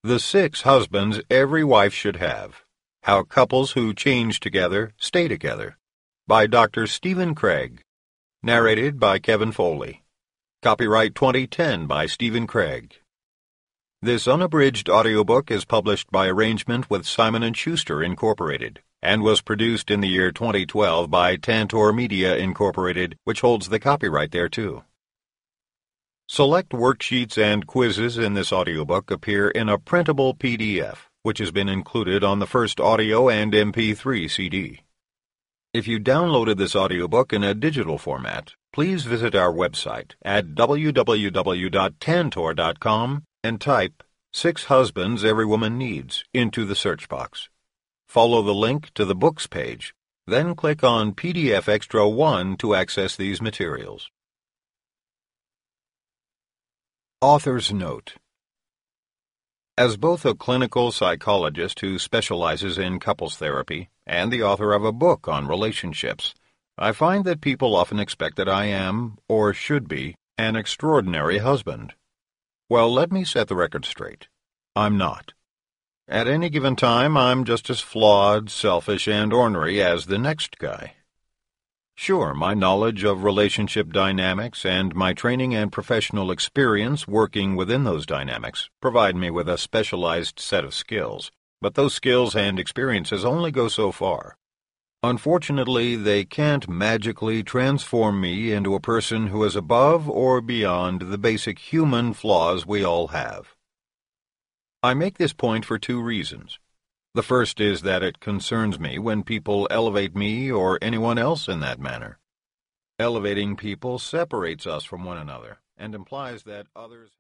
The 6 Husbands Every Wife Should Have. How Couples Who Change Together Stay Together. By Dr. Stephen Craig. Narrated by Kevin Foley. Copyright 2010 by Stephen Craig. This unabridged audiobook is published by arrangement with Simon & Schuster, Incorporated, and was produced in the year 2012 by Tantor Media, Incorporated, which holds the copyright thereto. Select worksheets and quizzes in this audiobook appear in a printable PDF, which has been included on the first audio and MP3 CD. If you downloaded this audiobook in a digital format, please visit our website at www.tantor.com and type 6 Husbands Every Woman Needs into the search box. Follow the link to the books page, then click on PDF Extra 1 to access these materials. Author's Note: As both a clinical psychologist who specializes in couples therapy and the author of a book on relationships, I find that people often expect that I am, or should be, an extraordinary husband. Well, let me set the record straight. I'm not. At any given time, I'm just as flawed, selfish, and ornery as the next guy. Sure, my knowledge of relationship dynamics and my training and professional experience working within those dynamics provide me with a specialized set of skills, but those skills and experiences only go so far. Unfortunately, they can't magically transform me into a person who is above or beyond the basic human flaws we all have. I make this point for 2 reasons. The first is that it concerns me when people elevate me or anyone else in that manner. Elevating people separates us from one another and implies that others